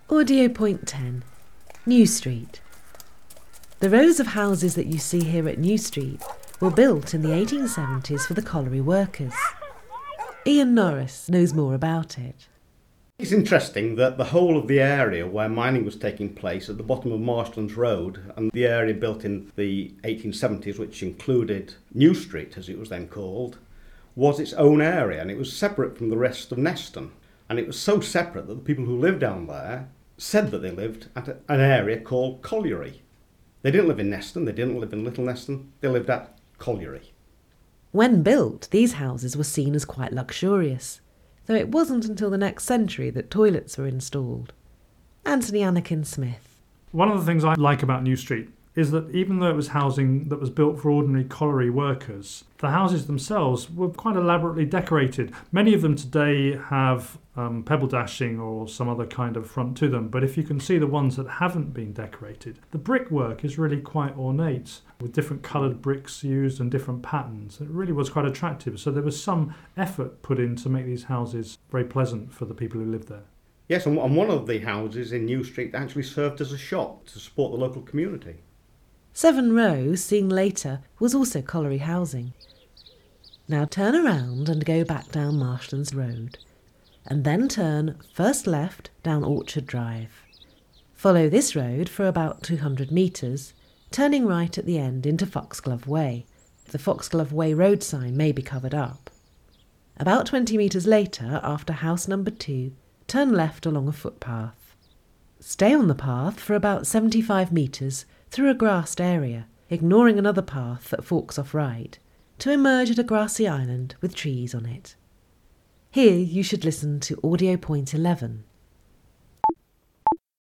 Audio Point 10. New Street. The rows of houses that you see here at New Street were built in the 1870s for the colliery workers. Ian Norris knows more about it. It's interesting that the whole of the area where mining was taking place at the bottom of Marshlands Road and the area built in the 1870s, which included New Street, as it was then called, was its own area, and it was separate from the rest of Neston. And it was so separate that the people who lived down there said that they lived at an area called Colliery. They didn't live in Neston, they didn't live in Little Neston, they lived at Colliery. When built, these houses were seen as quite luxurious, though it wasn't until the next century that toilets were installed. Anthony Anakin Smith. One of the things I like about New Street is that even though it was housing that was built for ordinary colliery workers, the houses themselves were quite elaborately decorated. Many of them today have pebble dashing or some other kind of front to them, but if you can see the ones that haven't been decorated, the brickwork is really quite ornate, with different coloured bricks used and different patterns. It really was quite attractive, so there was some effort put in to make these houses very pleasant for the people who lived there. Yes, and one of the houses in New Street actually served as a shop to support the local community. Severn Row, seen later, was also colliery housing. Now turn around and go back down Marshlands Road, and then turn first left down Orchard Drive. Follow this road for about 200 metres, turning right at the end into Foxglove Way. The Foxglove Way road sign may be covered up. About 20 metres later, after house number 2, turn left along a footpath. Stay on the path for about 75 metres through a grassed area, ignoring another path that forks off right, to emerge at a grassy island with trees on it. Here you should listen to Audio Point 11.